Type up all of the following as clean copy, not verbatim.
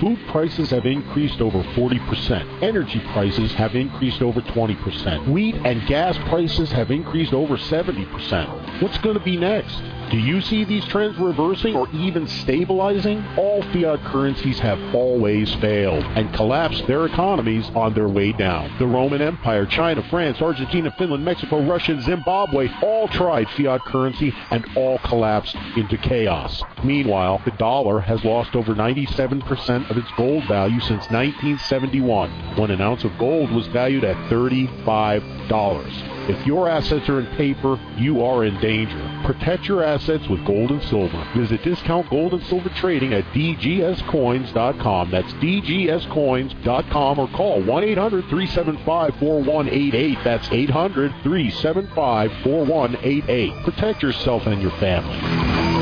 Food prices have increased over 40%. Energy prices have increased over 20%. Wheat and gas prices have increased over 70%. What's going to be next? Do you see these trends reversing or even stabilizing? All fiat currencies have always failed and collapsed their economies on their way down. The Roman Empire, China, France, Argentina, Finland, Mexico, Russia, and Zimbabwe all tried fiat currency and all collapsed into chaos. Meanwhile, the dollar has lost over 97% of its gold value since 1971, when an ounce of gold was valued at $35. If your assets are in paper, you are in danger. Protect your assets with gold and silver. Visit Discount Gold and Silver Trading at dgscoins.com. That's dgscoins.com, or call 1-800-375-4188. That's 800-375-4188. Protect yourself and your family.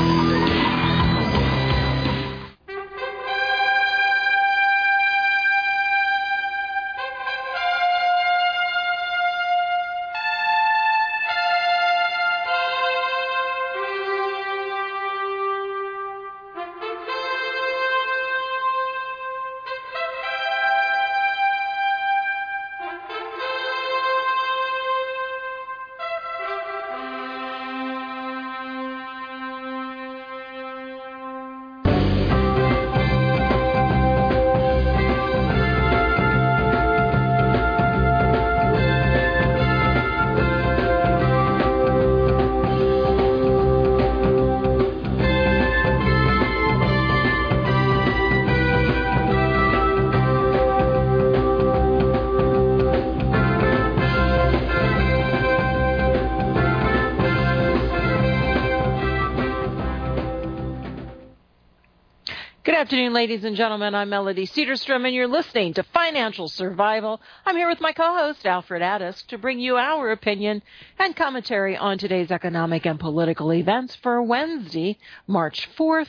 Good afternoon, ladies and gentlemen. I'm Melody Cedarstrom, and you're listening to Financial Survival. I'm here with my co-host, Alfred Addis, to bring you our opinion and commentary on today's economic and political events for Wednesday, March 4th,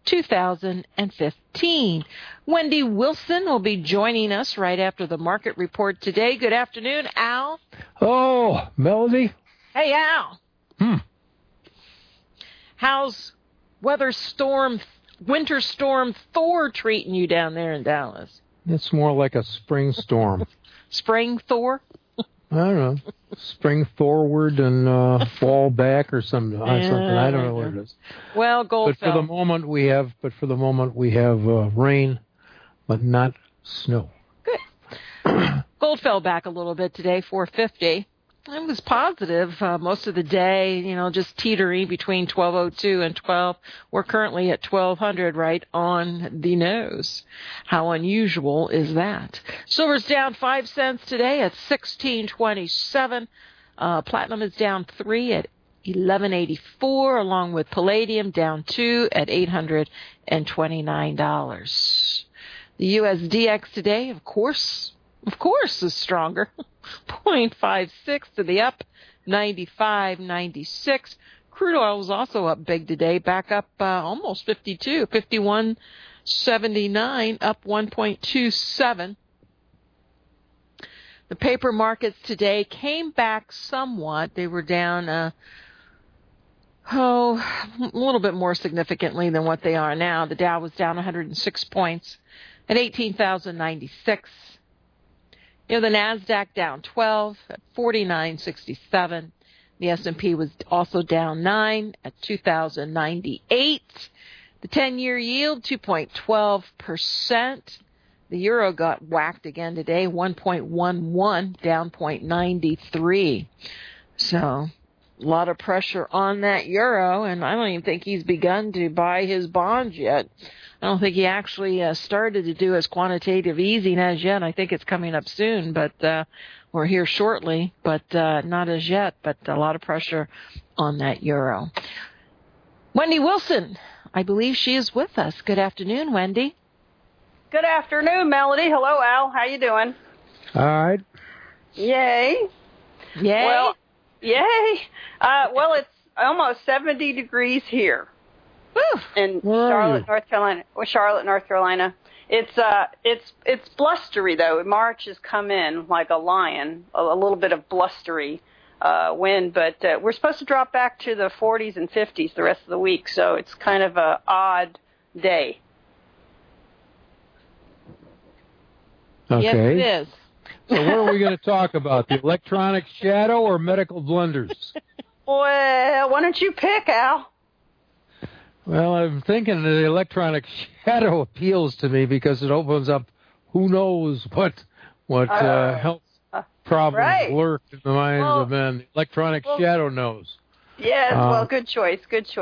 2015. Wendy Wilson will be joining us right after the market report today. Good afternoon, Al. Oh, Melody. Hey, Al. How's winter storm Thor treating you down there in Dallas? It's more like a spring storm. Spring Thor? I don't know. Spring forward and fall back or something. I don't know what it is. Well, Gold fell. For the moment we have rain, but not snow. Good. Gold fell back a little bit today, 450. It was positive most of the day, just teetering between 1202 and 12. We're currently at 1200 right on the nose. How unusual is that? Silver's down 5 cents today at $16.27. Platinum is down 3 at $11.84, along with palladium down 2 at $829. The USDX today, of course, is stronger. 0.56 to the up, 95.96. Crude oil was also up big today, back up almost 52, 51.79, up 1.27. The paper markets today came back somewhat. They were down a little bit more significantly than what they are now. The Dow was down 106 points at 18,096. The NASDAQ down 12 at 49.67. The S&P was also down 9 at 2,098. The 10-year yield, 2.12%. The euro got whacked again today, 1.11, down 0.93. So a lot of pressure on that euro, and I don't even think he's begun to buy his bonds yet. I don't think he actually started to do his quantitative easing as yet. I think it's coming up soon, but we're here shortly, but not as yet. But a lot of pressure on that euro. Wendy Wilson, I believe she is with us. Good afternoon, Wendy. Good afternoon, Melody. Hello, Al. How you doing? All right. Yay. Yay. Well, yay. It's almost 70 degrees here. Woo. In Charlotte, North Carolina. It's blustery though. March has come in like a lion, a little bit of blustery wind, but we're supposed to drop back to the 40s and 50s the rest of the week, so it's kind of a odd day. Okay. Yes, it is. So what are we going to talk about? The electronic shadow or medical blunders? Well, why don't you pick, Al? Well, I'm thinking the electronic shadow appeals to me because it opens up who knows what health problems lurk in the minds of men. The electronic shadow knows. Yes, well, good choice.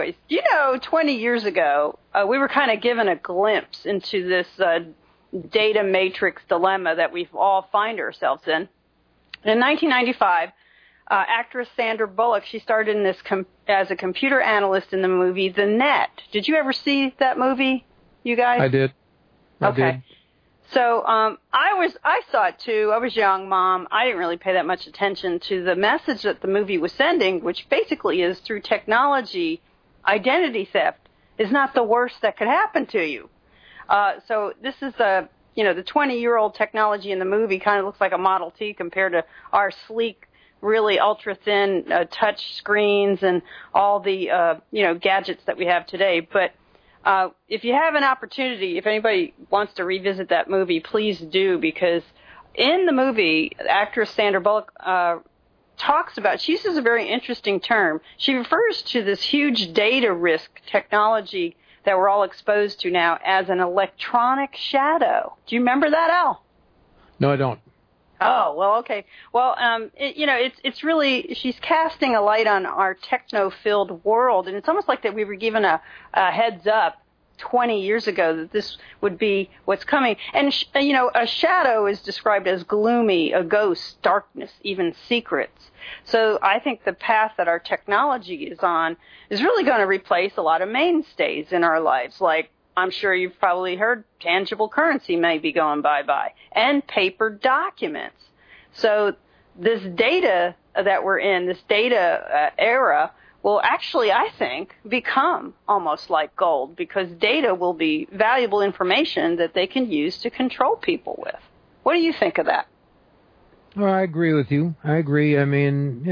20 years ago, we were kind of given a glimpse into this data matrix dilemma that we all find ourselves in. In 1995, actress Sandra Bullock, she started in this as a computer analyst in the movie The Net. Did you ever see that movie, you guys? I did. I did. So I saw it too. I was young, Mom. I didn't really pay that much attention to the message that the movie was sending, which basically is through technology, identity theft is not the worst that could happen to you. So this is the 20-year-old technology in the movie kind of looks like a Model T compared to our sleek, really ultra-thin touch screens and all the, gadgets that we have today. But if you have an opportunity, if anybody wants to revisit that movie, please do, because in the movie, actress Sandra Bullock talks about, she uses a very interesting term. She refers to this huge data risk technology that we're all exposed to now as an electronic shadow. Do you remember that, Al? No, I don't. Oh, well, okay. Well, it's really, she's casting a light on our techno-filled world, and it's almost like that we were given a heads up 20 years ago that this would be what's coming. And, a shadow is described as gloomy, a ghost, darkness, even secrets. So I think the path that our technology is on is really going to replace a lot of mainstays in our lives, like I'm sure you've probably heard tangible currency may be going bye-bye, and paper documents. So this data that we're in, this data era, will actually, I think, become almost like gold, because data will be valuable information that they can use to control people with. What do you think of that? Well, I agree with you. I agree. I mean,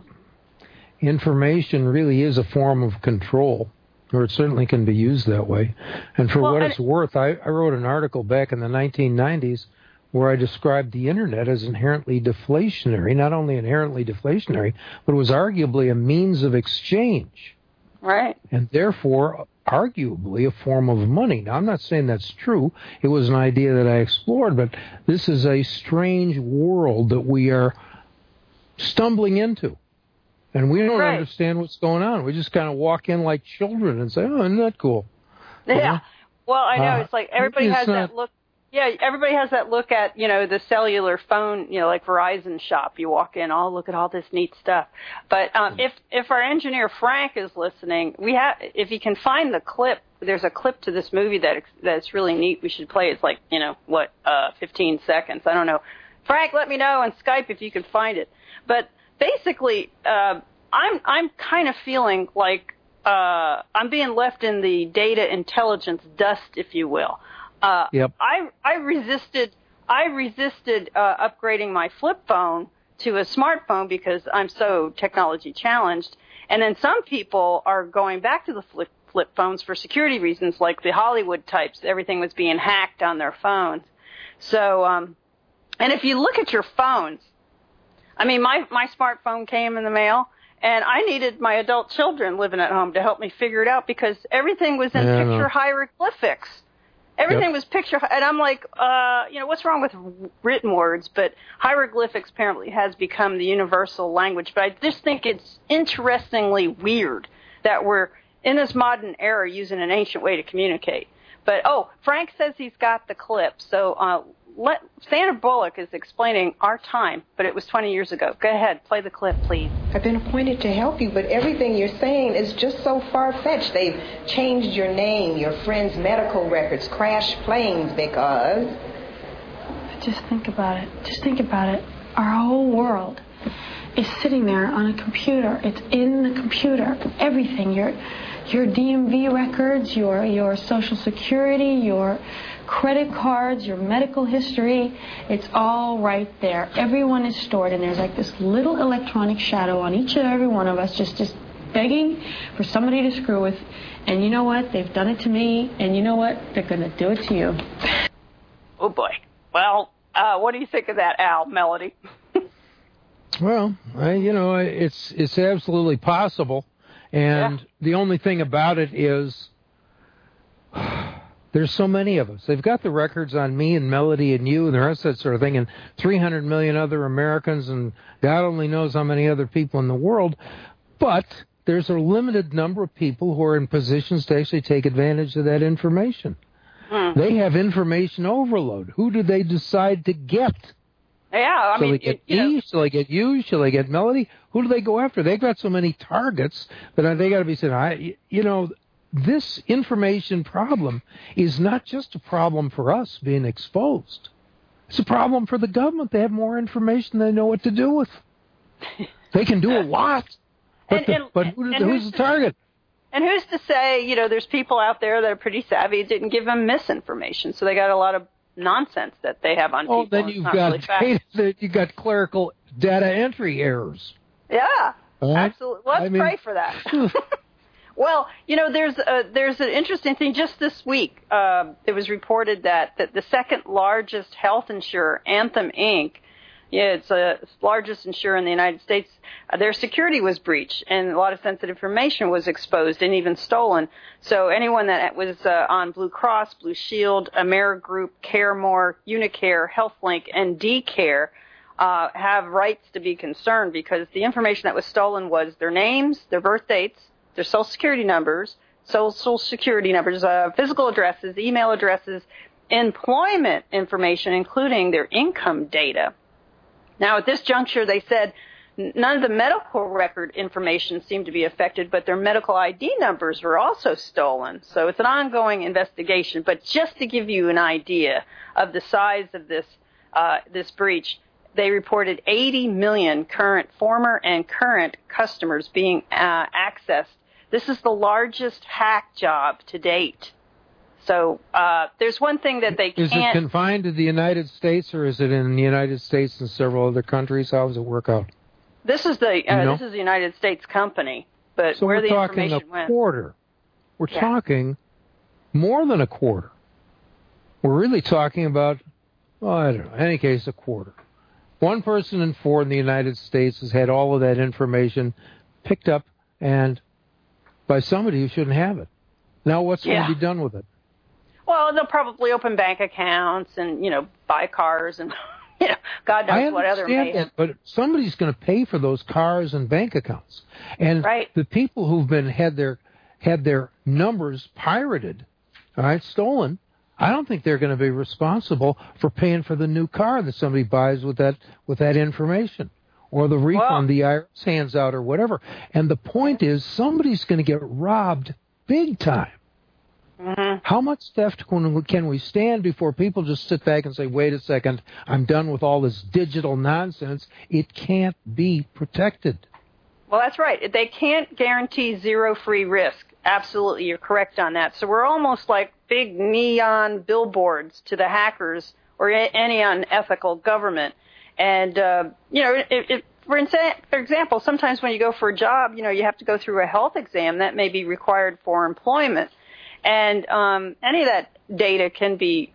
information really is a form of control, or it certainly can be used that way. And for what it's worth, I wrote an article back in the 1990s where I described the Internet as inherently deflationary, not only inherently deflationary, but it was arguably a means of exchange. Right. And therefore, arguably a form of money. Now, I'm not saying that's true. It was an idea that I explored, but this is a strange world that we are stumbling into. And we don't understand what's going on. We just kind of walk in like children and say, oh, isn't that cool? Yeah. Well, I know. It's like everybody has that look. Yeah, everybody has that look at, the cellular phone, like Verizon shop. You walk in, oh, look at all this neat stuff. But if our engineer Frank is listening, if he can find the clip, there's a clip to this movie that's really neat. We should play. It's like, 15 seconds. I don't know. Frank, let me know on Skype if you can find it. But basically, I'm kind of feeling like I'm being left in the data intelligence dust, if you will. Yep. I resisted upgrading my flip phone to a smartphone because I'm so technology challenged. And then some people are going back to the flip phones for security reasons, like the Hollywood types. Everything was being hacked on their phones. So, and if you look at your phones, I mean, my smartphone came in the mail, and I needed my adult children living at home to help me figure it out because everything was in picture hieroglyphics. Everything was picture, and I'm like, what's wrong with written words? But hieroglyphics apparently has become the universal language. But I just think it's interestingly weird that we're in this modern era using an ancient way to communicate. But, Frank says he's got the clip. So Sandra Bullock is explaining our time, but it was 20 years ago. Go ahead, play the clip, please. I've been appointed to help you, but everything you're saying is just so far-fetched. They've changed your name, your friends' medical records, crashed planes because... Just think about it. Just think about it. Our whole world is sitting there on a computer. It's in the computer. Everything. Your DMV records, your Social Security, your credit cards, your medical history, it's all right there. Everyone is stored, and there's like this little electronic shadow on each and every one of us just begging for somebody to screw with. And you know what? They've done it to me, and you know what? They're going to do it to you. Oh, boy. Well, What do you think of that, Al, Melody? Well, it's absolutely possible, and the only thing about it is there's so many of us. They've got the records on me and Melody and you and the rest of that sort of thing, and 300 million other Americans, and God only knows how many other people in the world. But there's a limited number of people who are in positions to actually take advantage of that information. They have information overload. Who do they decide to get? Yeah, I mean, shall they get you? Shall they get Melody? Who do they go after? They've got so many targets that they got to be saying, this information problem is not just a problem for us being exposed. It's a problem for the government. They have more information than they know what to do with. They can do a lot, but who's the target? And who's to say, there's people out there that are pretty savvy that didn't give them misinformation, so they got a lot of nonsense that they have on people. Oh, then you've got clerical data entry errors. Yeah, right? Absolutely. Let's pray for that. Well, there's an interesting thing. Just this week, it was reported that the second largest health insurer, Anthem Inc., it's the largest insurer in the United States, their security was breached, and a lot of sensitive information was exposed and even stolen. So anyone that was on Blue Cross, Blue Shield, Amerigroup, CareMore, Unicare, HealthLink, and DCare have rights to be concerned because the information that was stolen was their names, their birth dates, their social security numbers, physical addresses, email addresses, employment information, including their income data. Now, at this juncture, they said none of the medical record information seemed to be affected, but their medical ID numbers were also stolen. So it's an ongoing investigation. But just to give you an idea of the size of this breach, they reported 80 million former and current customers being accessed. This is the largest hack job to date. So there's one thing that they can't... Is it confined to the United States, or is it in the United States and several other countries? How does it work out? This is the United States company, but so where the information went... So we're talking a quarter. We're talking more than a quarter. We're really talking about, I don't know, in any case, a quarter. One person in four in the United States has had all of that information picked up and by somebody who shouldn't have it. Now what's going to be done with it? Well, they'll probably open bank accounts and, buy cars and, God knows what other mayhem. I understand that, but somebody's going to pay for those cars and bank accounts. And the people who've had their numbers pirated, stolen, I don't think they're going to be responsible for paying for the new car that somebody buys with that information, or the refund the IRS hands out, or whatever. And the point is, somebody's going to get robbed big time. Mm-hmm. How much theft can we stand before people just sit back and say, wait a second, I'm done with all this digital nonsense? It can't be protected. Well, that's right. They can't guarantee zero free risk. Absolutely, you're correct on that. So we're almost like big neon billboards to the hackers or any unethical government. And, for example, sometimes when you go for a job, you have to go through a health exam that may be required for employment. And any of that data can be,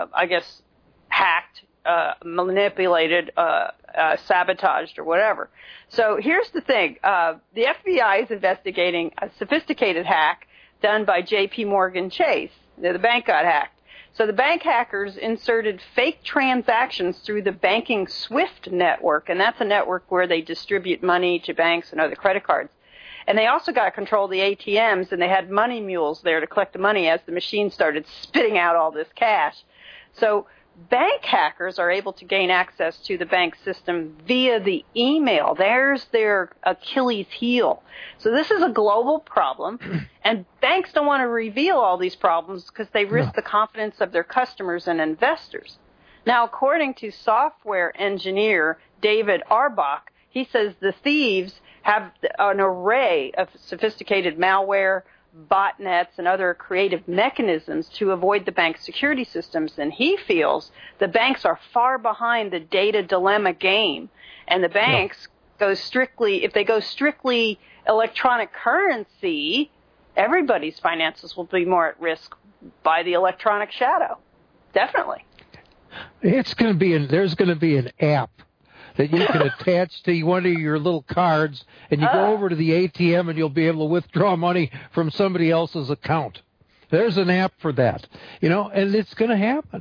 hacked, manipulated, sabotaged, or whatever. So here's the thing. The FBI is investigating a sophisticated hack done by J.P. Morgan Chase. The bank got hacked. So the bank hackers inserted fake transactions through the banking SWIFT network, and that's a network where they distribute money to banks and other credit cards. And they also got control of the ATMs, and they had money mules there to collect the money as the machine started spitting out all this cash. So bank hackers are able to gain access to the bank system via the email. There's their Achilles heel. So this is a global problem, and banks don't want to reveal all these problems because they risk the confidence of their customers and investors. Now, according to software engineer David Arbach, he says the thieves have an array of sophisticated malware, botnets, and other creative mechanisms to avoid the bank's security systems. And he feels the banks are far behind the data dilemma game. And the banks if they go strictly electronic currency, everybody's finances will be more at risk by the electronic shadow. Definitely. There's going to be an app that you can attach to one of your little cards, and you go over to the ATM, and you'll be able to withdraw money from somebody else's account. There's an app for that, and it's going to happen.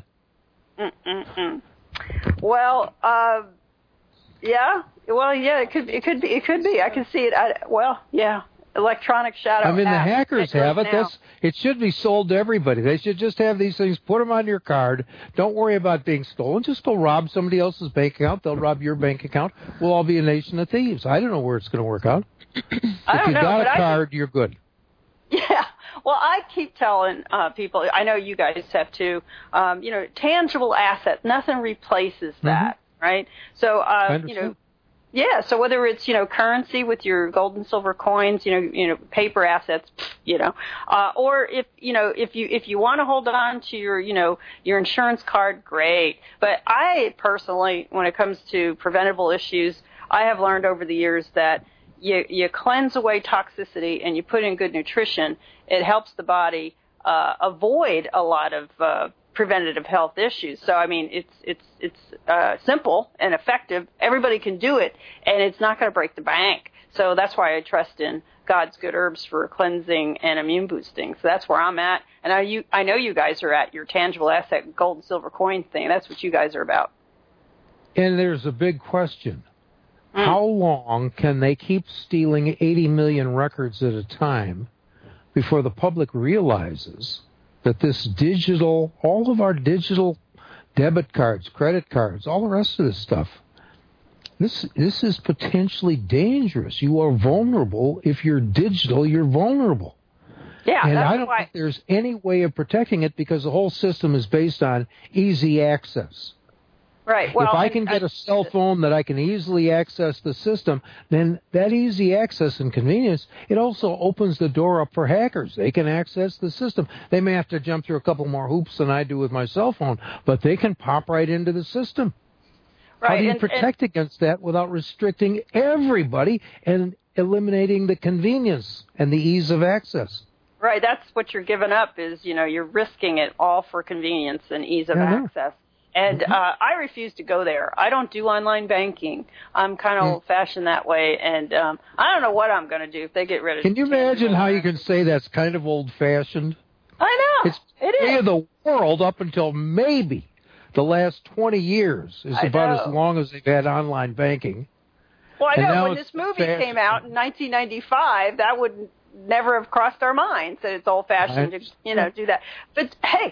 Well, yeah. Well, yeah, it could be. I can see it. Electronic shadow. I mean, the hackers have it. Now. It should be sold to everybody. They should just have these things, put them on your card. Don't worry about being stolen. Just go rob somebody else's bank account. They'll rob your bank account. We'll all be a nation of thieves. I don't know where it's going to work out. If you got a card, you're good. Yeah. Well, I keep telling people, I know you guys have too, tangible asset, nothing replaces that, right? So, yeah, so whether it's, currency with your gold and silver coins, paper assets, or if you want to hold on to your insurance card, great. But I personally, when it comes to preventable issues, I have learned over the years that you cleanse away toxicity and you put in good nutrition. It helps the body avoid a lot of preventative health issues. So I mean, it's simple and effective. Everybody can do it, and it's not going to break the bank. So that's why I trust in God's good herbs for cleansing and immune boosting. So that's where I'm at. And I know you guys are at your tangible asset gold and silver coin thing. That's what you guys are about. And there's a big question. How long can they keep stealing 80 million records at a time before the public realizes that this digital, all of our digital debit cards, credit cards, all the rest of this stuff, this is potentially dangerous. You are vulnerable. If you're digital, you're vulnerable. Yeah, and I don't think there's any way of protecting it because the whole system is based on easy access. Right. Well, if I can get a cell phone that I can easily access the system, then that easy access and convenience, it also opens the door up for hackers. They can access the system. They may have to jump through a couple more hoops than I do with my cell phone, but they can pop right into the system. Right. How do you protect against that without restricting everybody and eliminating the convenience and the ease of access? Right. That's what you're giving up is, you're risking it all for convenience and ease of access. And I refuse to go there. I don't do online banking. I'm kind of old-fashioned that way, and I don't know what I'm going to do if they get rid of it. Can you imagine how you can say that's kind of old-fashioned? I know. It is. The world up until maybe the last 20 years is about as long as they've had online banking. Well, I know. When this movie came out in 1995, that would never have crossed our minds that it's old-fashioned to, do that. But, hey,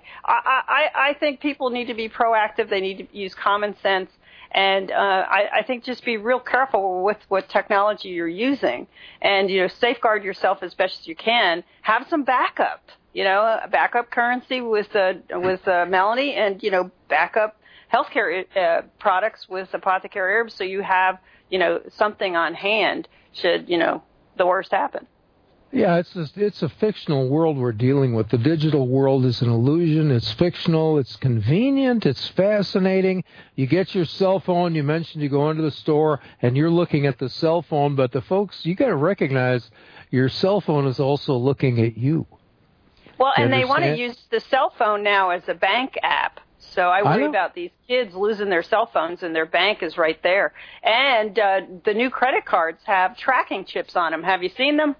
I think people need to be proactive. They need to use common sense. And I think just be real careful with what technology you're using. And, safeguard yourself as best as you can. Have some backup, backup currency with Melanie and, backup healthcare products with Apothecary Herbs so you have, something on hand should, the worst happen. Yeah, it's a fictional world we're dealing with. The digital world is an illusion. It's fictional. It's convenient. It's fascinating. You get your cell phone. You mentioned you go into the store and you're looking at the cell phone, but the folks, you got to recognize your cell phone is also looking at you. Well, and they want to use the cell phone now as a bank app. So I worry about these kids losing their cell phones and their bank is right there. And the new credit cards have tracking chips on them. Have you seen them?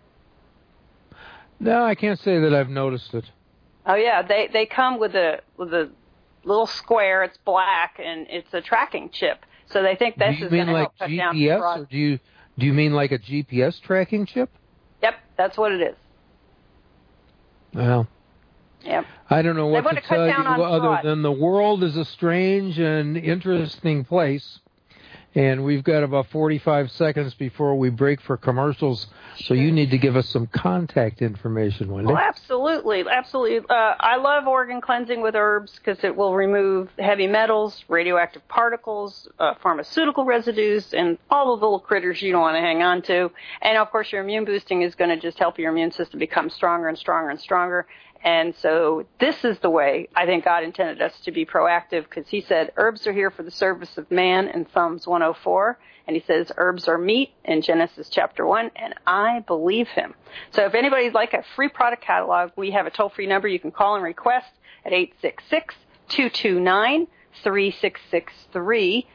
No, I can't say that I've noticed it. Oh yeah, they come with a little square. It's black and it's a tracking chip. So they think this is going to help cut down fraud. Or do you mean like a GPS tracking chip? Yep, that's what it is. Well, yep. I don't know what to tell you other than the world is a strange and interesting place. And we've got about 45 seconds before we break for commercials, so you need to give us some contact information, Wendy. Well, absolutely. I love organ cleansing with herbs because it will remove heavy metals, radioactive particles, pharmaceutical residues, and all the little critters you don't want to hang on to. And, of course, your immune boosting is going to just help your immune system become stronger and stronger and stronger. And so this is the way I think God intended us to be proactive because he said herbs are here for the service of man in Psalms 104. And he says herbs are meat in Genesis chapter 1. And I believe him. So if anybody'd like a free product catalog, we have a toll-free number you can call and request at 866-229-5790. 866-229-3663,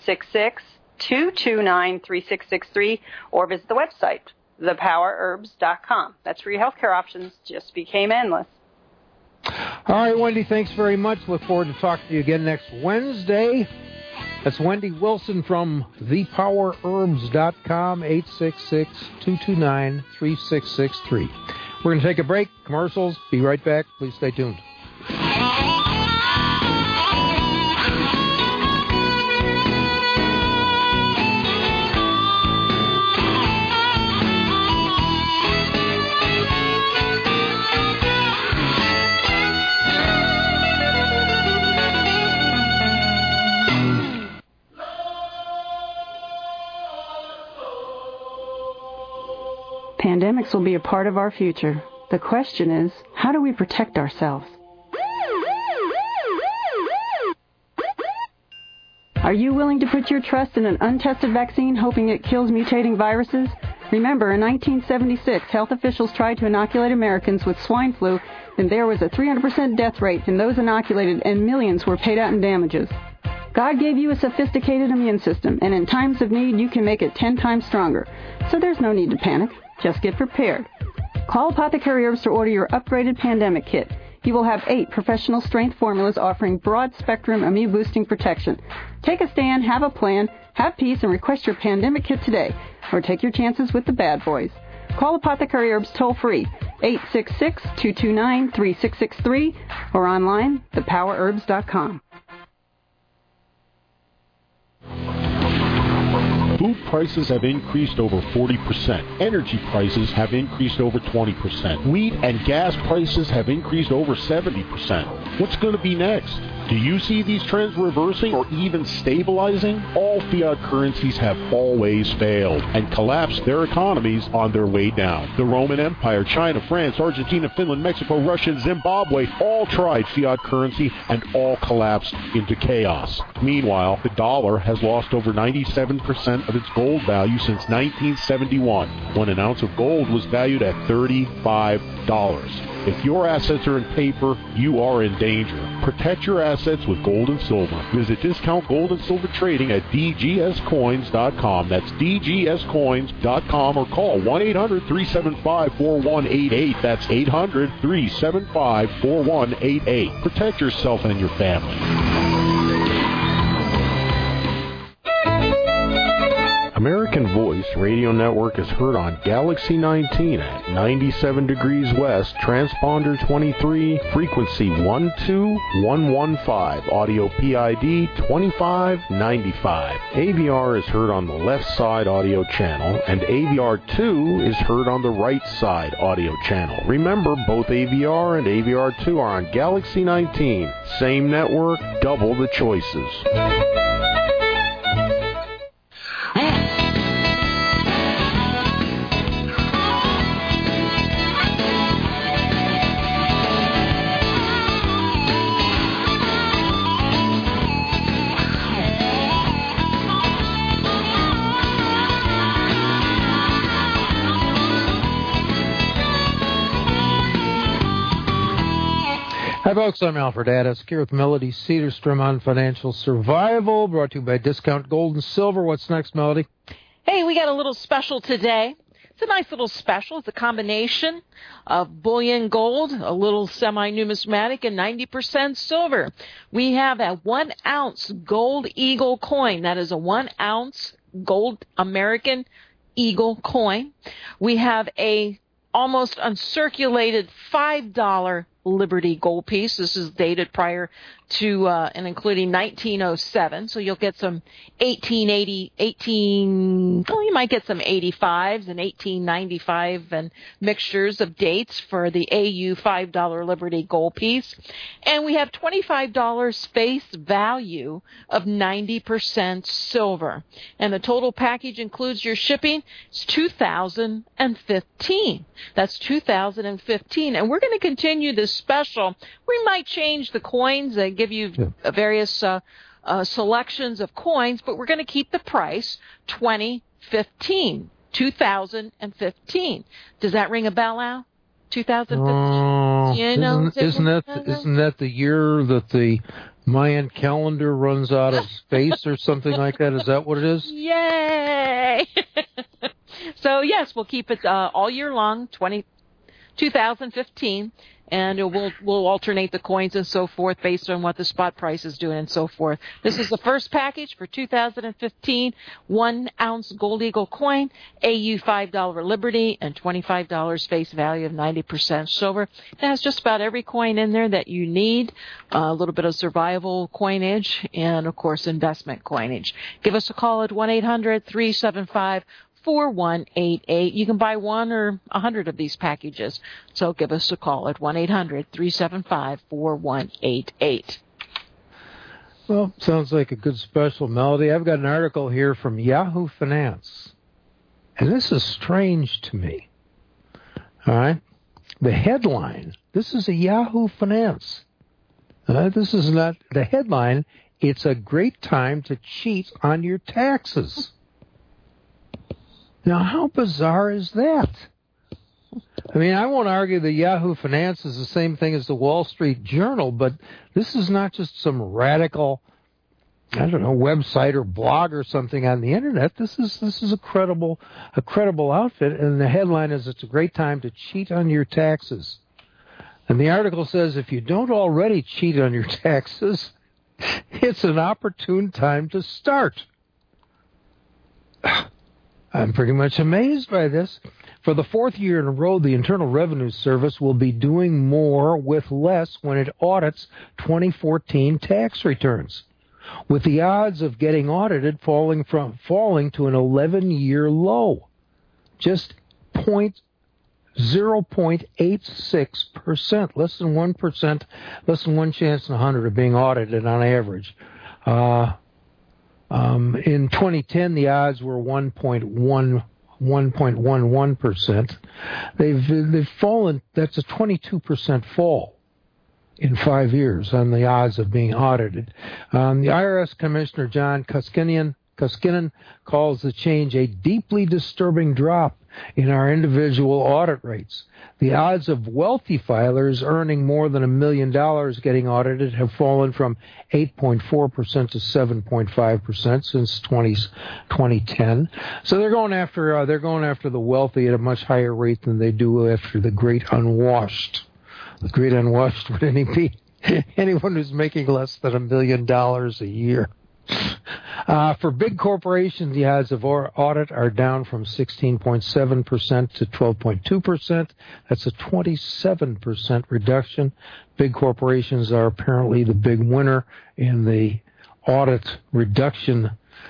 866-229-3663, or visit the website, thepowerherbs.com. That's where your healthcare options just became endless. All right, Wendy, thanks very much. Look forward to talking to you again next Wednesday. That's Wendy Wilson from thepowerherbs.com, 866-229-3663. We're going to take a break, commercials, be right back. Please stay tuned. Pandemics will be a part of our future. The question is, how do we protect ourselves? Are you willing to put your trust in an untested vaccine hoping it kills mutating viruses? Remember, in 1976, health officials tried to inoculate Americans with swine flu, and there was a 300% death rate in those inoculated, and millions were paid out in damages. God gave you a sophisticated immune system, and in times of need, you can make it 10 times stronger. So there's no need to panic. Just get prepared. Call Apothecary Herbs to order your upgraded pandemic kit. You will have 8 professional strength formulas offering broad-spectrum immune-boosting protection. Take a stand, have a plan, have peace, and request your pandemic kit today. Or take your chances with the bad boys. Call Apothecary Herbs toll-free, 866-229-3663, or online, thepowerherbs.com. Food prices have increased over 40%. Energy prices have increased over 20%. Wheat and gas prices have increased over 70%. What's going to be next? Do you see these trends reversing or even stabilizing? All fiat currencies have always failed and collapsed their economies on their way down. The Roman Empire, China, France, Argentina, Finland, Mexico, Russia, and Zimbabwe all tried fiat currency and all collapsed into chaos. Meanwhile, the dollar has lost over 97% of its gold value since 1971, when an ounce of gold was valued at $35. If your assets are in paper, you are in danger. Protect your assets with gold and silver. Visit Discount Gold and Silver Trading at dgscoins.com. That's dgscoins.com, or call 1-800-375-4188. That's 800-375-4188. Protect yourself and your family. American Voice Radio Network is heard on Galaxy 19 at 97 degrees west, transponder 23, frequency 12115, audio PID 2595. AVR is heard on the left side audio channel, and AVR2 is heard on the right side audio channel. Remember, both AVR and AVR2 are on Galaxy 19. Same network, double the choices. Hi, folks. I'm Alfred Addis, here with Melody Cedarstrom on Financial Survival, brought to you by Discount Gold and Silver. What's next, Melody? Hey, we got a little special today. It's a nice little special. It's a combination of bullion gold, a little semi-numismatic, and 90% silver. We have a 1-ounce gold eagle coin. That is a 1-ounce gold American eagle coin. We have a almost uncirculated $5 Liberty gold piece. This is dated prior to and including 1907. So you'll get some you might get some 85s and 1895 and mixtures of dates for the AU $5 Liberty gold piece. And we have $25 face value of 90% silver. And the total package includes your shipping. It's $2,015. That's $2,015. And we're going to continue this special. We might change the coins and give you various selections of coins, but we're going to keep the price $2015. Does that ring a bell, Al? 2015. Isn't that the year that the Mayan calendar runs out of space or something like that. Is that what it is? Yay! So, yes, we'll keep it all year long, 2015, and we'll alternate the coins and so forth based on what the spot price is doing and so forth. This is the first package for 2015, 1-ounce Gold Eagle coin, AU $5 Liberty, and $25 face value of 90% silver. It has just about every coin in there that you need, a little bit of survival coinage, and, of course, investment coinage. Give us a call at 1-800-375-4188. You can buy 1 or 100 of these packages. So give us a call at 1-800-375-4188. Well, sounds like a good special, Melody. I've got an article here from Yahoo Finance. And this is strange to me. All right? The headline, this is a Yahoo Finance. This is not the headline. It's a great time to cheat on your taxes. Now, how bizarre is that? I mean, I won't argue that Yahoo Finance is the same thing as the Wall Street Journal, but this is not just some radical, I don't know, website or blog or something on the internet. This is a credible outfit, and the headline is, "It's a great time to cheat on your taxes." And the article says, if you don't already cheat on your taxes, it's an opportune time to start. I'm pretty much amazed by this. For the 4th year in a row, the Internal Revenue Service will be doing more with less when it audits 2014 tax returns, with the odds of getting audited falling to an 11-year low. Just 0.86%, less than 1%, less than 1 chance in 100 of being audited on average. In 2010, the odds were 1.11%. They've fallen. That's a 22% fall in 5 years on the odds of being audited. The IRS Commissioner John Koskinen calls the change a deeply disturbing drop in our individual audit rates. The odds of wealthy filers earning more than $1 million getting audited have fallen from 8.4% to 7.5% since 2010. So they're going after the wealthy at a much higher rate than they do after the great unwashed. The great unwashed would be anyone who's making less than $1 million a year. For big corporations, the odds of audit are down from 16.7% to 12.2%. That's a 27% reduction. Big corporations are apparently the big winner in the audit reduction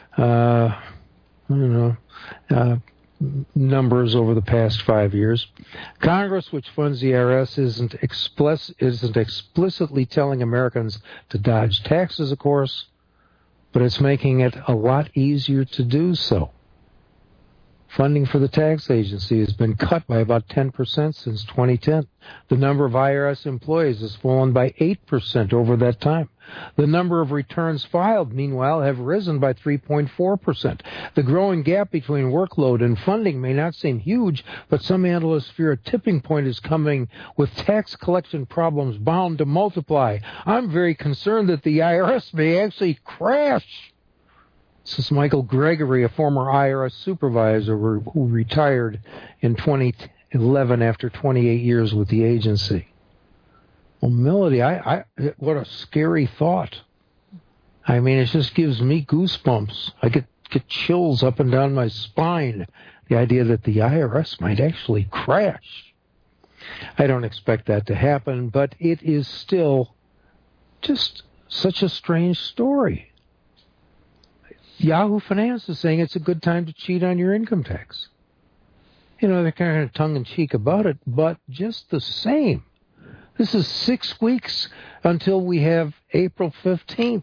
numbers over the past 5 years. Congress, which funds the IRS, isn't explicitly telling Americans to dodge taxes, of course, but it's making it a lot easier to do so. Funding for the tax agency has been cut by about 10% since 2010. The number of IRS employees has fallen by 8% over that time. The number of returns filed, meanwhile, have risen by 3.4%. The growing gap between workload and funding may not seem huge, but some analysts fear a tipping point is coming with tax collection problems bound to multiply. I'm very concerned that the IRS may actually crash. This is Michael Gregory, a former IRS supervisor who retired in 2011 after 28 years with the agency. Well, Melody, what a scary thought. I mean, it just gives me goosebumps. I get chills up and down my spine. The idea that the IRS might actually crash. I don't expect that to happen, but it is still just such a strange story. Yahoo Finance is saying it's a good time to cheat on your income tax. You know, they're kind of tongue-in-cheek about it, but just the same. This is 6 weeks until we have April 15th.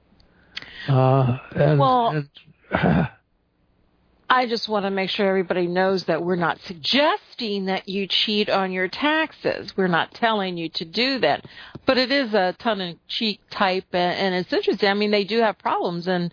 I just want to make sure everybody knows that we're not suggesting that you cheat on your taxes. We're not telling you to do that. But it is a tongue-in-cheek type, and it's interesting. I mean, they do have problems, and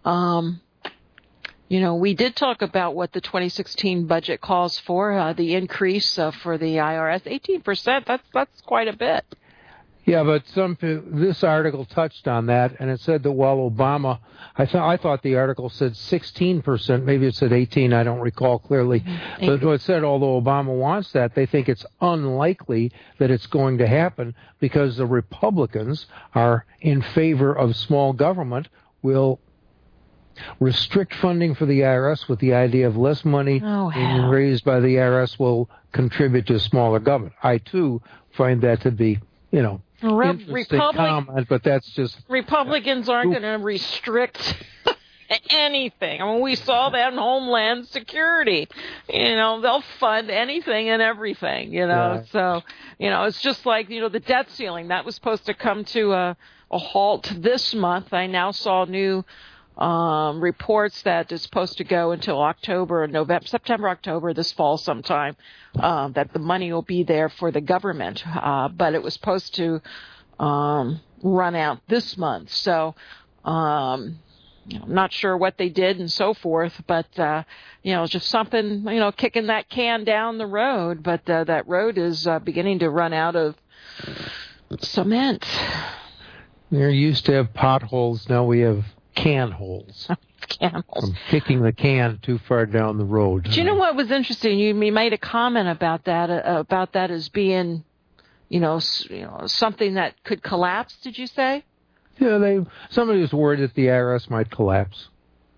we did talk about what the 2016 budget calls for, the increase for the IRS, 18%. That's quite a bit. Yeah, but this article touched on that, and it said that while Obama, I thought the article said 16%, maybe it said 18, I don't recall clearly, but it said although Obama wants that, they think it's unlikely that it's going to happen because the Republicans are in favor of small government, will restrict funding for the IRS with the idea of less money being raised by the IRS will contribute to smaller government. I, too, find that to be, interesting comment, but that's just... Republicans aren't going to restrict anything. I mean, we saw that in Homeland Security. They'll fund anything and everything, So, it's just like, the debt ceiling. That was supposed to come to a halt this month. I now saw new reports that is supposed to go until September, October, this fall sometime, that the money will be there for the government. But it was supposed to run out this month. So I'm not sure what they did and so forth, but, just something, kicking that can down the road. But that road is beginning to run out of cement. There used to have potholes. Now we have can holes. From kicking the can too far down the road. Do you know what was interesting? You made a comment about that as being, something that could collapse. Did you say? Yeah, somebody was worried that the IRS might collapse.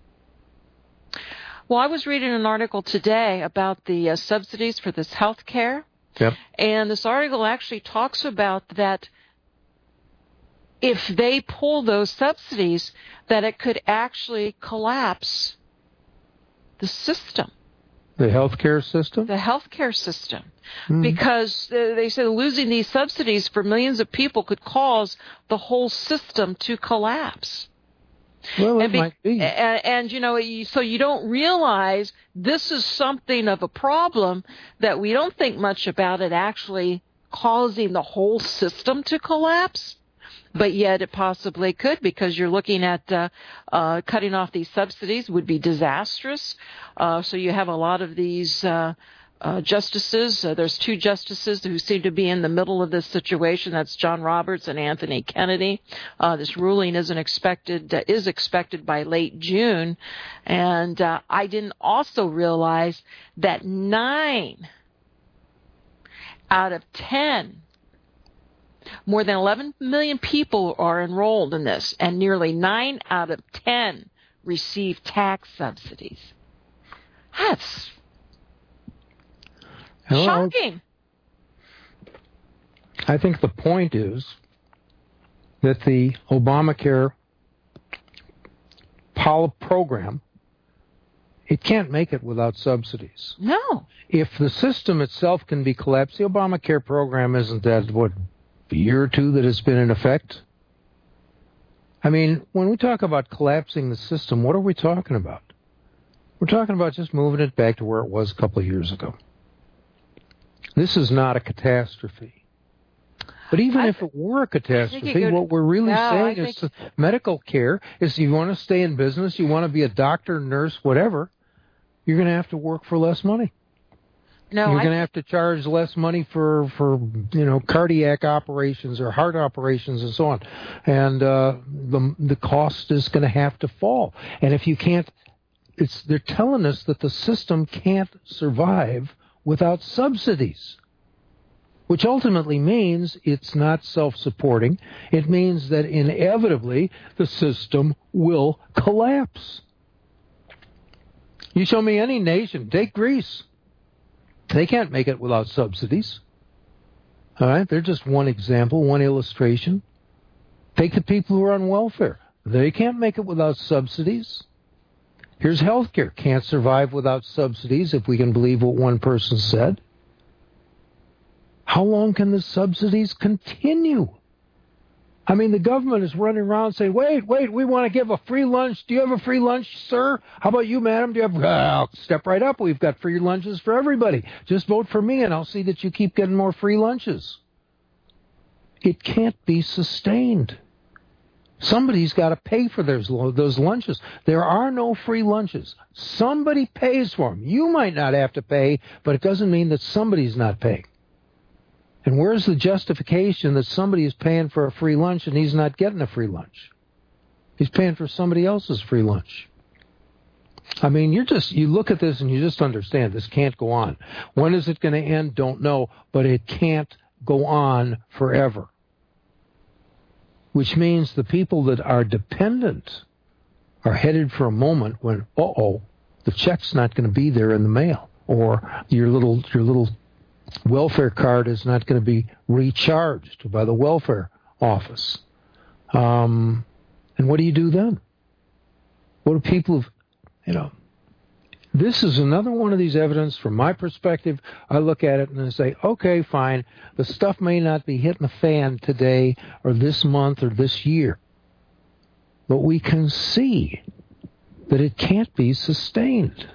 Well, I was reading an article today about the subsidies for this health care. Yep. And this article actually talks about that if they pull those subsidies, that it could actually collapse the system. The healthcare system? The healthcare system. Because they say losing these subsidies for millions of people could cause the whole system to collapse. Well, it might be. So you don't realize this is something of a problem that we don't think much about it actually causing the whole system to collapse. But yet it possibly could, because you're looking at cutting off these subsidies would be disastrous. So you have a lot of these justices. There's two justices who seem to be in the middle of this situation. That's John Roberts and Anthony Kennedy. This ruling is expected by late June. And I didn't also realize that 9 out of 10 more than 11 million people are enrolled in this, and nearly 9 out of 10 receive tax subsidies. That's shocking. I think the point is that the Obamacare program, it can't make it without subsidies. No. If the system itself can be collapsed, the Obamacare program isn't that, a year or two that it's been in effect? I mean, when we talk about collapsing the system, what are we talking about? We're talking about just moving it back to where it was a couple of years ago. This is not a catastrophe. But even if it were a catastrophe, what we're really saying is medical care is you want to stay in business, you want to be a doctor, nurse, whatever, you're going to have to work for less money. No, you're going to have to charge less money for cardiac operations or heart operations and so on, and the cost is going to have to fall. And if you can't, they're telling us that the system can't survive without subsidies, which ultimately means it's not self-supporting. It means that inevitably the system will collapse. You show me any nation, take Greece. They can't make it without subsidies. All right? They're just one example, one illustration. Take the people who are on welfare. They can't make it without subsidies. Here's healthcare. Can't survive without subsidies, if we can believe what one person said. How long can the subsidies continue? I mean, the government is running around saying, wait, we want to give a free lunch. Do you have a free lunch, sir? How about you, madam? Do you have... step right up. We've got free lunches for everybody. Just vote for me, and I'll see that you keep getting more free lunches. It can't be sustained. Somebody's got to pay for those lunches. There are no free lunches. Somebody pays for them. You might not have to pay, but it doesn't mean that somebody's not paying. And where's the justification that somebody is paying for a free lunch and he's not getting a free lunch? He's paying for somebody else's free lunch. I mean, you look at this and you just understand this can't go on. When is it going to end? Don't know, but it can't go on forever. Which means the people that are dependent are headed for a moment when, the check's not going to be there in the mail, or your little welfare card is not going to be recharged by the welfare office. And what do you do then? What do people, this is another one of these evidence. From my perspective, I look at it and I say, okay, fine, the stuff may not be hitting the fan today or this month or this year, but we can see that it can't be sustained.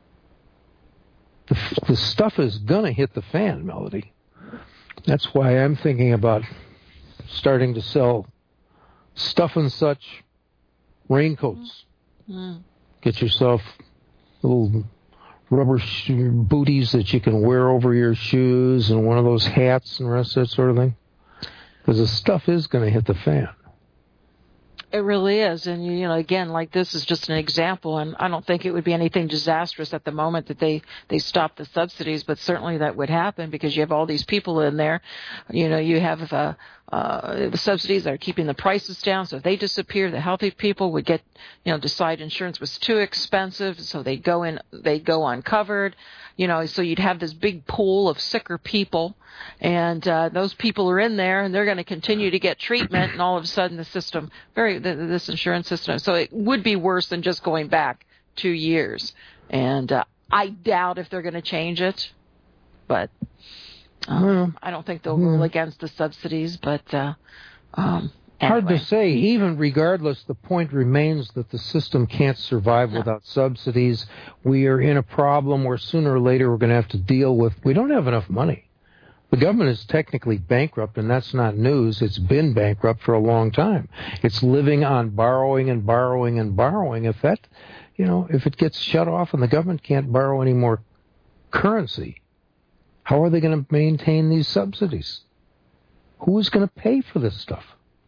The stuff is going to hit the fan, Melody. That's why I'm thinking about starting to sell stuff and such raincoats. Get yourself little rubber booties that you can wear over your shoes and one of those hats and the rest of that sort of thing. Because the stuff is going to hit the fan. It really is. And, again, like this is just an example, and I don't think it would be anything disastrous at the moment that they stop the subsidies, but certainly that would happen because you have all these people in there. You have the subsidies that are keeping the prices down, so if they disappear, the healthy people would get, decide insurance was too expensive, so they'd go uncovered. So you'd have this big pool of sicker people, and those people are in there, and they're going to continue to get treatment, and all of a sudden this insurance system, so it would be worse than just going back 2 years. And I doubt if they're going to change it, but I don't think they'll rule against the subsidies, but anyway. Hard to say. Even regardless, the point remains that the system can't survive without subsidies. We are in a problem where sooner or later we're going to have to deal with. We don't have enough money. The government is technically bankrupt, and that's not news. It's been bankrupt for a long time. It's living on borrowing and borrowing and borrowing. If it gets shut off and the government can't borrow any more currency, how are they going to maintain these subsidies? Who is going to pay for this stuff?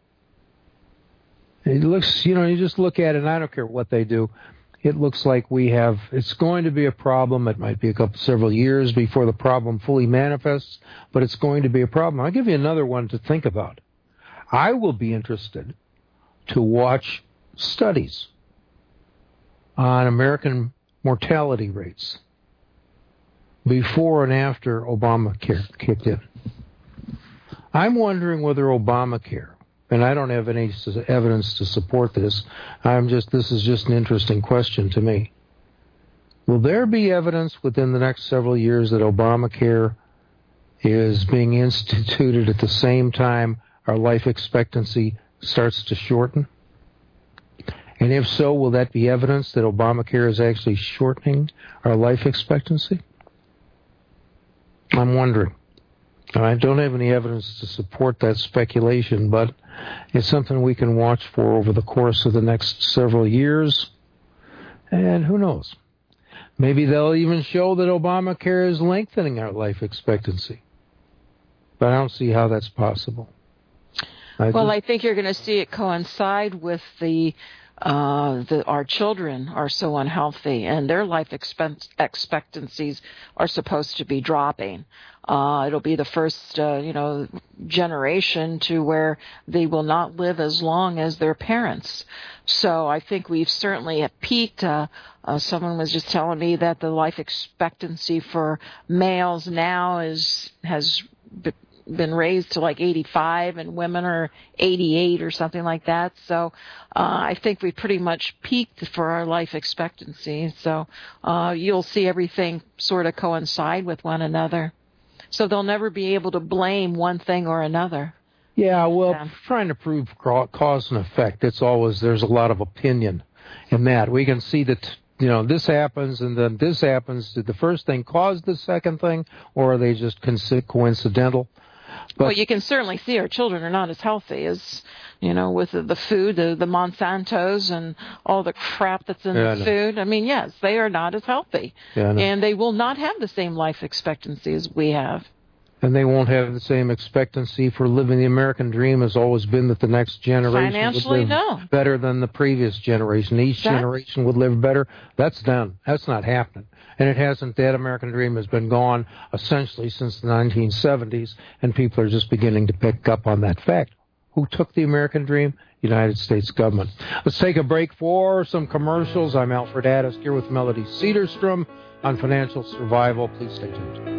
It looks, you just look at it, and I don't care what they do. It looks like it's going to be a problem. It might be several years before the problem fully manifests, but it's going to be a problem. I'll give you another one to think about. I will be interested to watch studies on American mortality rates before and after Obamacare kicked in. I'm wondering whether Obamacare, and I don't have any evidence to support this, this is just an interesting question to me. Will there be evidence within the next several years that Obamacare is being instituted at the same time our life expectancy starts to shorten? And if so, will that be evidence that Obamacare is actually shortening our life expectancy? I'm wondering. I don't have any evidence to support that speculation, but it's something we can watch for over the course of the next several years. And who knows? Maybe they'll even show that Obamacare is lengthening our life expectancy. But I don't see how that's possible. I think you're going to see it coincide with our children are so unhealthy, and their life expectancies are supposed to be dropping. It'll be the first, generation to where they will not live as long as their parents. So I think we've certainly peaked. Someone was just telling me that the life expectancy for males now has been raised to like 85, and women are 88 or something like that. So I think we pretty much peaked for our life expectancy. So you'll see everything sort of coincide with one another. So they'll never be able to blame one thing or another. Yeah, well, trying to prove cause and effect, there's a lot of opinion in that. We can see that, this happens and then this happens. Did the first thing cause the second thing, or are they just coincidental? Well, you can certainly see our children are not as healthy as, with the food, the Monsantos and all the crap that's in the food. I mean, yes, they are not as healthy. And they will not have the same life expectancy as we have. And they won't have the same expectancy for living. The American dream has always been that the next generation would live better than the previous generation. Each generation would live better. That's done. That's not happening. And it hasn't. That American dream has been gone essentially since the 1970s, and people are just beginning to pick up on that fact. Who took the American dream? United States government. Let's take a break for some commercials. I'm Alfred Addis here with Melody Cedarstrom on Financial Survival. Please stay tuned.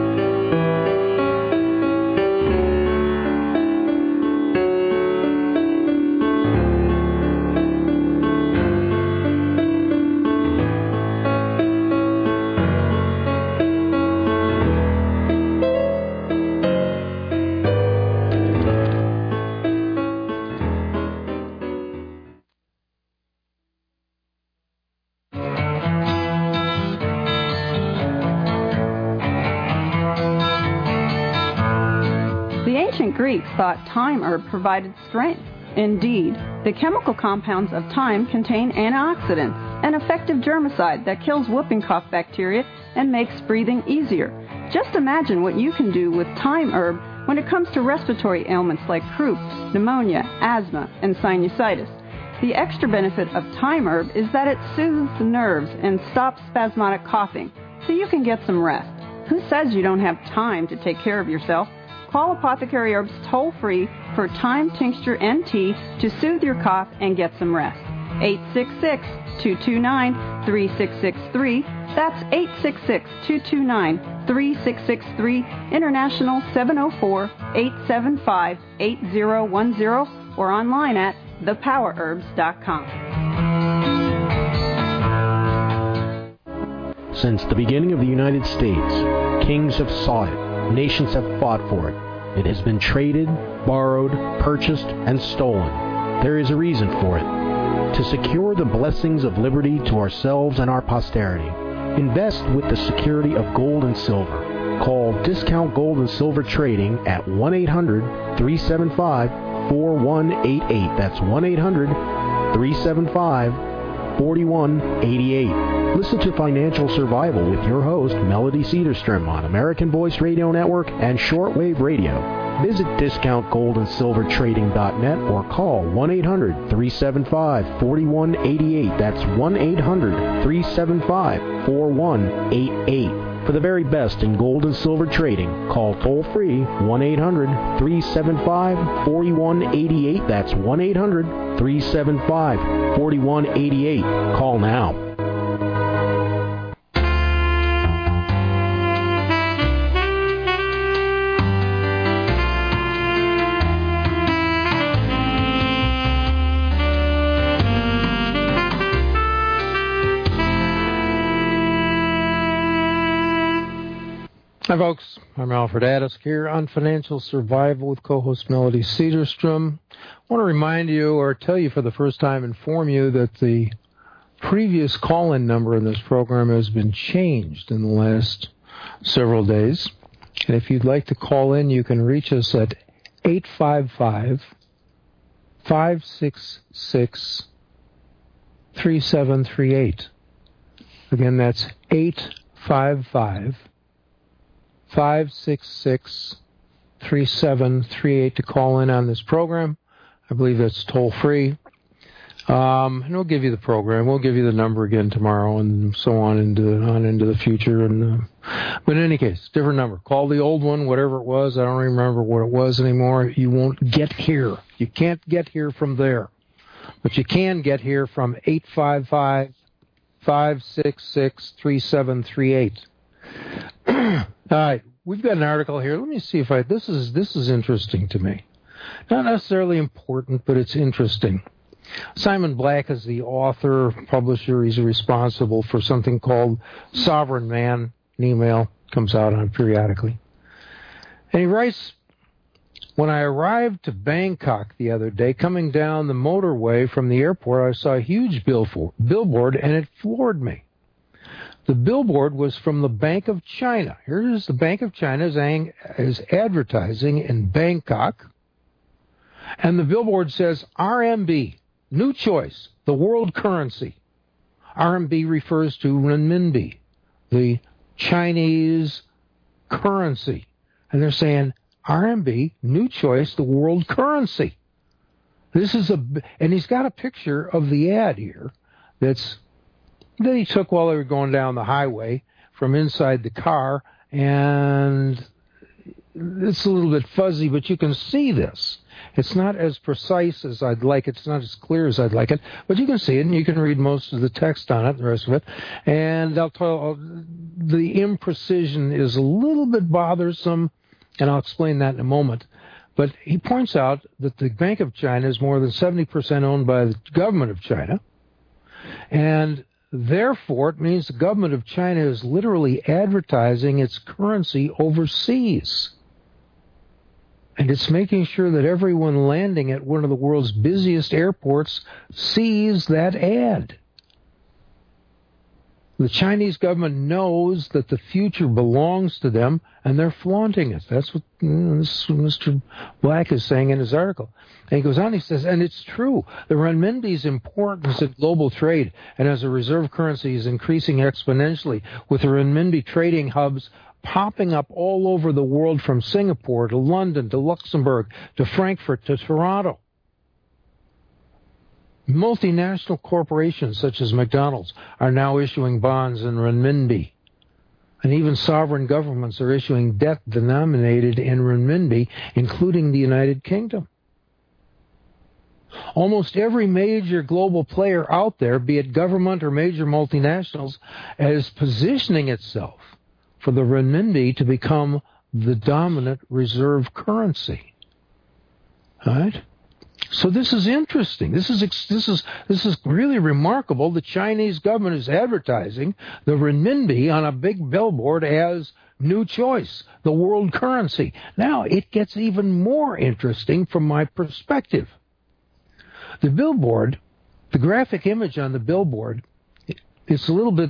Greeks thought thyme herb provided strength. Indeed, the chemical compounds of thyme contain antioxidants, an effective germicide that kills whooping cough bacteria and makes breathing easier. Just imagine what you can do with thyme herb when it comes to respiratory ailments like croup, pneumonia, asthma, and sinusitis. The extra benefit of thyme herb is that it soothes the nerves and stops spasmodic coughing, so you can get some rest. Who says you don't have time to take care of yourself? Call Apothecary Herbs toll-free for thyme tincture and tea to soothe your cough and get some rest. 866-229-3663. That's 866-229-3663. International 704-875-8010 or online at thepowerherbs.com. Since the beginning of the United States, kings have sought it. Nations have fought for it. It has been traded, borrowed, purchased, and stolen. There is a reason for it. To secure the blessings of liberty to ourselves and our posterity, invest with the security of gold and silver. Call Discount Gold and Silver Trading at 1-800-375-4188. That's 1-800-375-4188. Listen to Financial Survival with your host, Melody Cedarstrom, on American Voice Radio Network and Shortwave Radio. Visit discountgoldandsilvertrading.net or call 1-800-375-4188. That's 1-800-375-4188. For the very best in gold and silver trading, call toll-free 1-800-375-4188. That's 1-800-375-4188. Call now. Hi, folks. I'm Alfred Addis here on Financial Survival with co-host Melody Cedarstrom. I want to remind you, or tell you for the first time, inform you that the previous call-in number in this program has been changed in the last several days. And if you'd like to call in, you can reach us at 855-566-3738. Again, that's 855-566-3738 to call in on this program. I believe that's toll-free. And we'll give you the program. We'll give you the number again tomorrow and so on into the future. But in any case, different number. Call the old one, whatever it was. I don't even remember what it was anymore. You won't get here. You can't get here from there. But you can get here from 855-566-3738. All right, we've got an article here. Let me see if this is interesting to me. Not necessarily important, but it's interesting. Simon Black is the author, publisher. He's responsible for something called Sovereign Man. An email comes out on periodically. And he writes, when I arrived to Bangkok the other day, coming down the motorway from the airport, I saw a huge billboard, and it floored me. The billboard was from the Bank of China. Here it is, the Bank of China is advertising in Bangkok. And the billboard says, RMB, new choice, the world currency. RMB refers to renminbi, the Chinese currency. And they're saying, RMB, new choice, the world currency. And he's got a picture of the ad here that he took while they were going down the highway from inside the car, and it's a little bit fuzzy, but you can see this. It's not as precise as I'd like it. It's not as clear as I'd like it, but you can see it, and you can read most of the text on it, the rest of it. And the imprecision is a little bit bothersome, and I'll explain that in a moment. But he points out that the Bank of China is more than 70% owned by the government of China, and therefore it means the government of China is literally advertising its currency overseas. And it's making sure that everyone landing at one of the world's busiest airports sees that ad. The Chinese government knows that the future belongs to them, and they're flaunting it. That's what Mr. Black is saying in his article. And he goes on, he says, and it's true. The renminbi's importance in global trade and as a reserve currency is increasing exponentially, with the renminbi trading hubs popping up all over the world, from Singapore to London to Luxembourg to Frankfurt to Toronto. Multinational corporations such as McDonald's are now issuing bonds in renminbi. And even sovereign governments are issuing debt denominated in renminbi, including the United Kingdom. Almost every major global player out there, be it government or major multinationals, is positioning itself for the renminbi to become the dominant reserve currency. All right? So this is interesting. This is really remarkable. The Chinese government is advertising the renminbi on a big billboard as new choice, the world currency. Now it gets even more interesting from my perspective. The billboard, the graphic image on the billboard, it's a little bit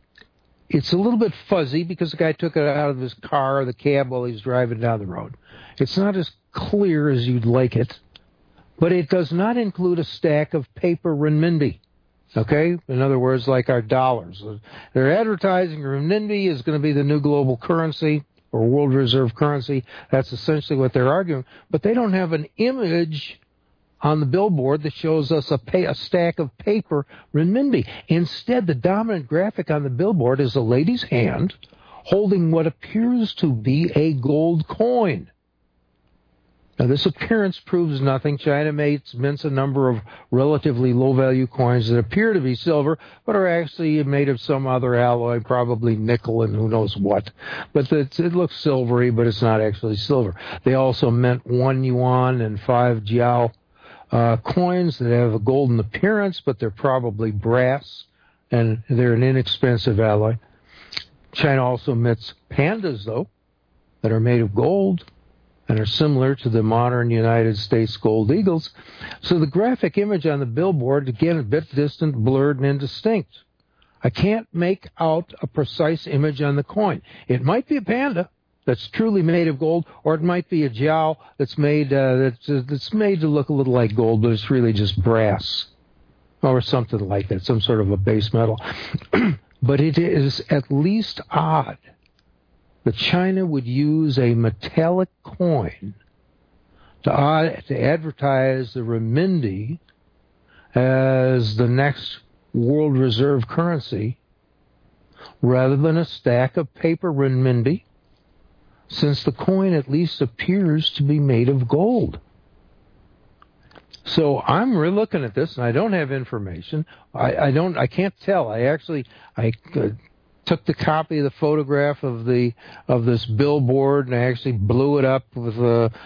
fuzzy because the guy took it out of his car or the cab while he was driving down the road. It's not as clear as you'd like it. But it does not include a stack of paper renminbi, okay? In other words, like our dollars. They're advertising renminbi is going to be the new global currency or world reserve currency. That's essentially what they're arguing. But they don't have an image on the billboard that shows us a stack of paper renminbi. Instead, the dominant graphic on the billboard is a lady's hand holding what appears to be a gold coin. Now, this appearance proves nothing. China mints a number of relatively low-value coins that appear to be silver, but are actually made of some other alloy, probably nickel and who knows what. But it looks silvery, but it's not actually silver. They also mint 1 yuan and 5 jiao coins that have a golden appearance, but they're probably brass, and they're an inexpensive alloy. China also mints pandas, though, that are made of gold and are similar to the modern United States gold eagles. So the graphic image on the billboard, again, a bit distant, blurred, and indistinct. I can't make out a precise image on the coin. It might be a panda that's truly made of gold, or it might be a jiao that's made to look a little like gold, but it's really just brass or something like that, some sort of a base metal. But it is at least odd that China would use a metallic coin to advertise the renminbi as the next world reserve currency rather than a stack of paper renminbi, since the coin at least appears to be made of gold. So I'm looking at this, and I don't have information. I can't tell. I took the copy of the photograph of this billboard, and I actually blew it up with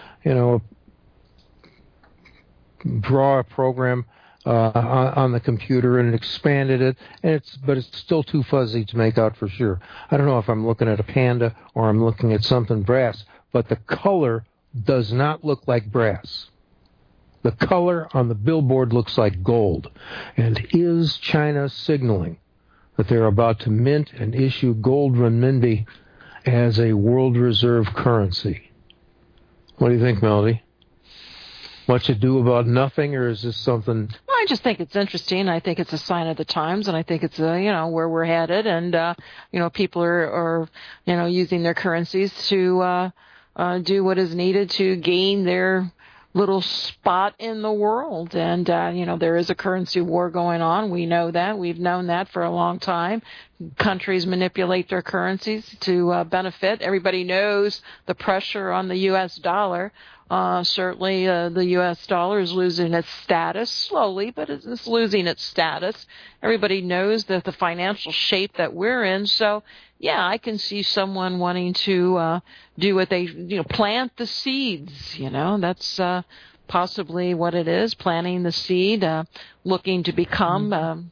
draw a program on the computer and expanded it. But it's still too fuzzy to make out for sure. I don't know if I'm looking at a panda or I'm looking at something brass, but the color does not look like brass. The color on the billboard looks like gold. And is China signaling that they're about to mint and issue gold renminbi as a world reserve currency? What do you think, Melody? Much ado about nothing, or is this something? Well, I just think it's interesting. I think it's a sign of the times, and I think it's where we're headed, and people are using their currencies to do what is needed to gain their little spot in the world. And, there is a currency war going on. We know that. We've known that for a long time. Countries manipulate their currencies to benefit. Everybody knows the pressure on the U.S. dollar. Certainly, the U.S. dollar is losing its status slowly, but it's losing its status. Everybody knows that the financial shape that we're in. So, yeah, I can see someone wanting to do what they, plant the seeds. That's possibly what it is, planting the seed, looking to become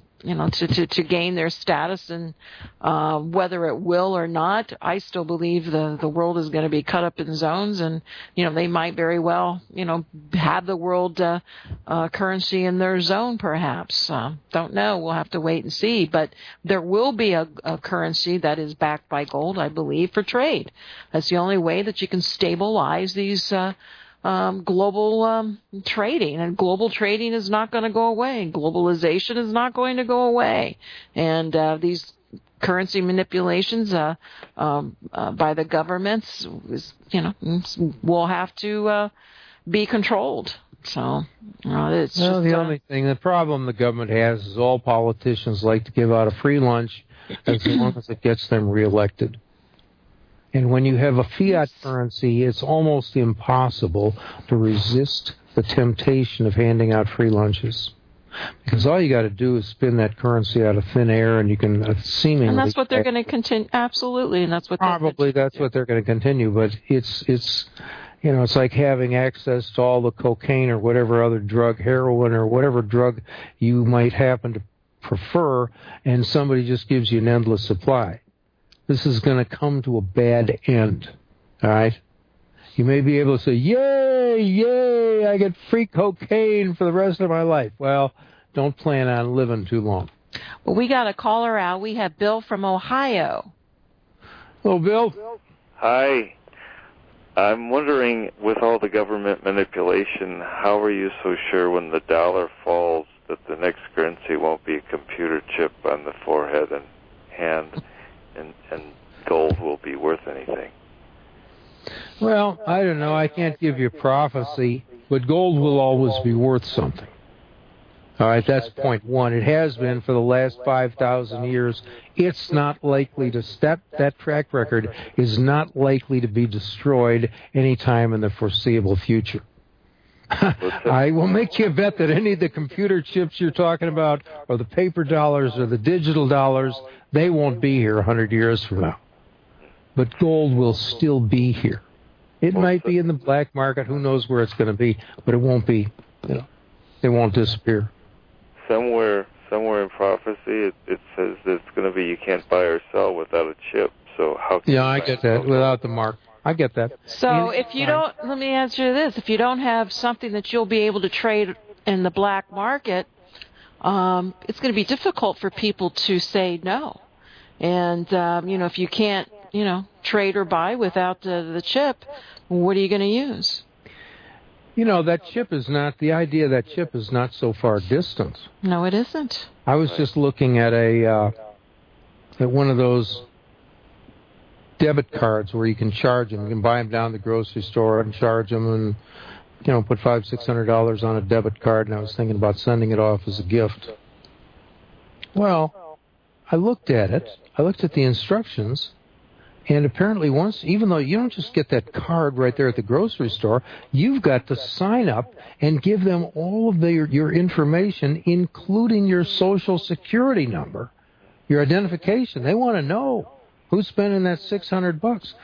to gain their status, and whether it will or not, I still believe the world is going to be cut up in zones, and they might very well have the world currency in their zone, perhaps. Don't know. We'll have to wait and see. But there will be a currency that is backed by gold, I believe, for trade. That's the only way that you can stabilize these global trading, and global trading is not going to go away. Globalization is not going to go away, and these currency manipulations by the governments, will have to be controlled. So, it's just, the only thing, the problem the government has is all politicians like to give out a free lunch as long as it gets them reelected. And when you have a fiat currency, it's almost impossible to resist the temptation of handing out free lunches. Because all you got to do is spin that currency out of thin air, and you can seemingly... And that's what they're going to continue. Absolutely, and that's what probably that's what they're going to continue. But it's it's like having access to all the cocaine or whatever other drug, heroin or whatever drug you might happen to prefer, and somebody just gives you an endless supply. This is going to come to a bad end, all right? You may be able to say, yay, I get free cocaine for the rest of my life. Well, don't plan on living too long. Well, we got a caller out. We have Bill from Ohio. Hello, Bill. Hi. I'm wondering, with all the government manipulation, how are you so sure when the dollar falls that the next currency won't be a computer chip on the forehead and hand, and gold will be worth anything? Well, I don't know. I can't give you prophecy, but gold will always be worth something. All right, that's point one. It has been for the last 5,000 years. It's not likely to step. That track record is not likely to be destroyed anytime in the foreseeable future. I will make you a bet that any of the computer chips you're talking about, or the paper dollars or the digital dollars, they won't be here 100 years from now. But gold will still be here. It might be in the black market. Who knows where it's going to be, but it won't be, it won't disappear. Somewhere in prophecy, it says that it's going to be you can't buy or sell without a chip. So how can I get that, without the mark. I get that. So if you don't, let me answer this. If you don't have something that you'll be able to trade in the black market, it's going to be difficult for people to say no. And, if you can't, trade or buy without the chip, what are you going to use? That chip is not, the idea of that chip is not so far distant. No, it isn't. I was just looking at at one of those debit cards where you can charge them. You can buy them down at the grocery store and charge them, and put $500-$600 on a debit card. And I was thinking about sending it off as a gift. Well, I looked at it. I looked at the instructions, and apparently even though you don't just get that card right there at the grocery store, you've got to sign up and give them all of your information, including your Social Security number, your identification. They want to know who's spending that $600.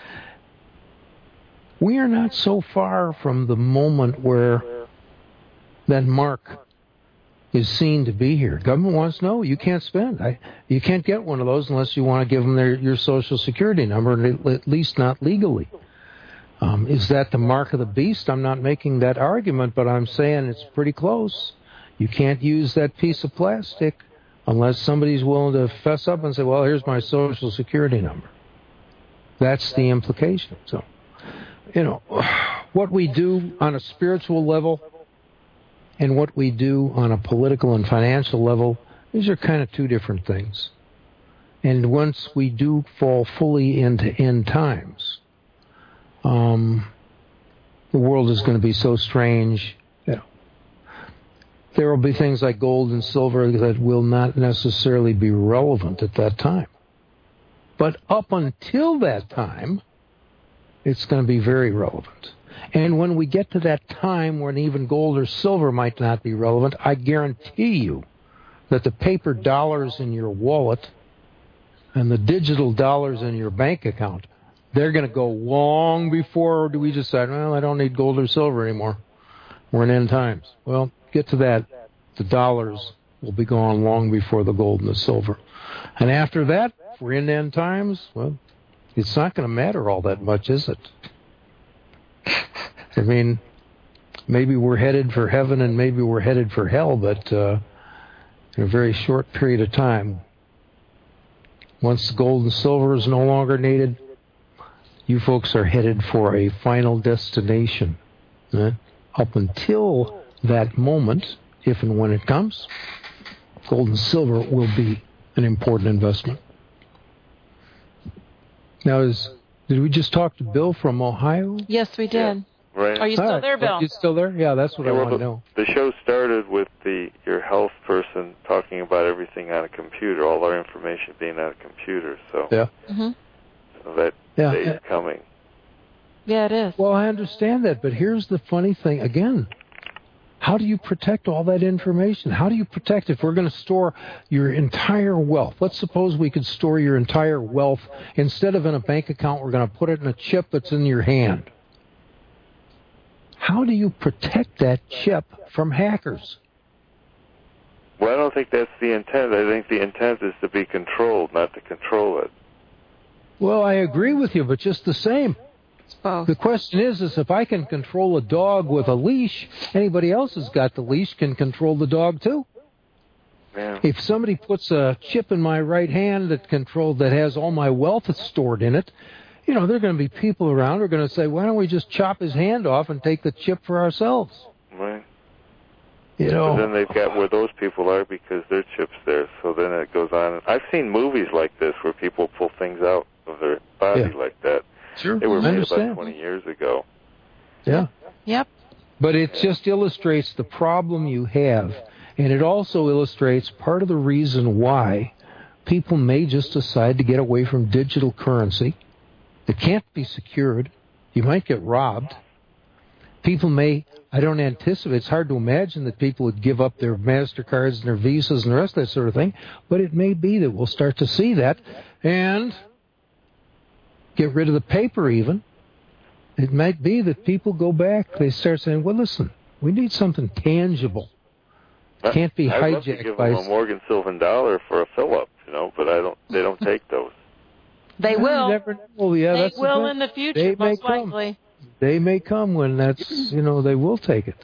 We are not so far from the moment where that mark is seen to be here. Government wants to know you can't spend. You can't get one of those unless you want to give them your Social Security number, at least not legally. Is that the mark of the beast? I'm not making that argument, but I'm saying it's pretty close. You can't use that piece of plastic unless somebody's willing to fess up and say, well, here's my Social Security number. That's the implication. So, what we do on a spiritual level and what we do on a political and financial level, these are kind of two different things. And once we do fall fully into end times, the world is going to be so strange. There will be things like gold and silver that will not necessarily be relevant at that time. But up until that time, it's going to be very relevant. And when we get to that time when even gold or silver might not be relevant, I guarantee you that the paper dollars in your wallet and the digital dollars in your bank account, they're going to go long before we decide, well, I don't need gold or silver anymore. We're in end times. Well, get to that. The dollars will be gone long before the gold and the silver. And after that, if we're in end times, well, it's not going to matter all that much, is it? I mean, maybe we're headed for heaven and maybe we're headed for hell, but in a very short period of time, once the gold and silver is no longer needed, you folks are headed for a final destination. Up until that moment, if and when it comes, gold and silver will be an important investment. Now, did we just talk to Bill from Ohio? Yes, we did. Yeah, right. Are you still there, Bill? Are you still there? Yeah, that's what I want to know. The show started with your health person talking about everything on a computer, all our information being on a computer. So, so that day is coming. Yeah, it is. Well, I understand that, but here's the funny thing. Again, how do you protect all that information? How do you protect if we're going to store your entire wealth? Let's suppose we could store your entire wealth. Instead of in a bank account, we're going to put it in a chip that's in your hand. How do you protect that chip from hackers? Well, I don't think that's the intent. I think the intent is to be controlled, not to control it. Well, I agree with you, but just the same. Both. The question is if I can control a dog with a leash, anybody else who's got the leash can control the dog too. Yeah. If somebody puts a chip in my right hand that has all my wealth stored in it, there are going to be people around who are going to say, why don't we just chop his hand off and take the chip for ourselves? Right. But then they've got where those people are because their chip's there. So then it goes on. I've seen movies like this where people pull things out of their body like that. Sure, they were I made understand. about 20 years ago. Yeah. Yep. But it just illustrates the problem you have, and it also illustrates part of the reason why people may just decide to get away from digital currency. It can't be secured. You might get robbed. People may, I don't anticipate, it's hard to imagine that people would give up their MasterCards and their Visas and the rest of that sort of thing, but it may be that we'll start to see that, and get rid of the paper even. It might be that people go back. They start saying, well, listen, we need something tangible. It can't be I'd love to hijacked give by... them a Morgan Sylvan dollar for a fill-up, but they don't take those. They will. You never know. Yeah, they that's will the in the future, most likely. They may come when that's, they will take it.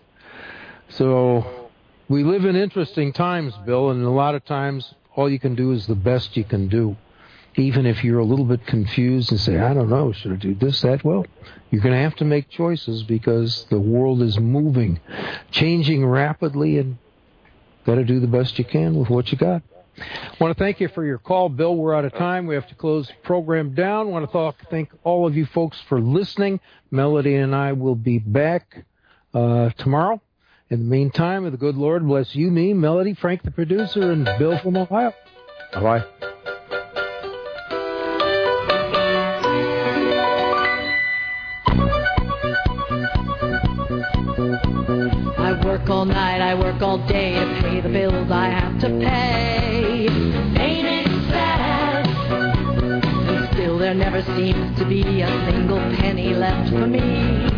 So we live in interesting times, Bill, and a lot of times all you can do is the best you can do. Even if you're a little bit confused and say, I don't know, should I do this, that? Well, you're going to have to make choices because the world is moving, changing rapidly, and got to do the best you can with what you got. I want to thank you for your call, Bill. We're out of time. We have to close the program down. I want to thank all of you folks for listening. Melody and I will be back tomorrow. In the meantime, may the good Lord bless you, me, Melody, Frank the producer, and Bill from Ohio. Bye-bye. I work all night, I work all day to pay the bills I have to pay. Ain't it sad? And still there never seems to be a single penny left for me.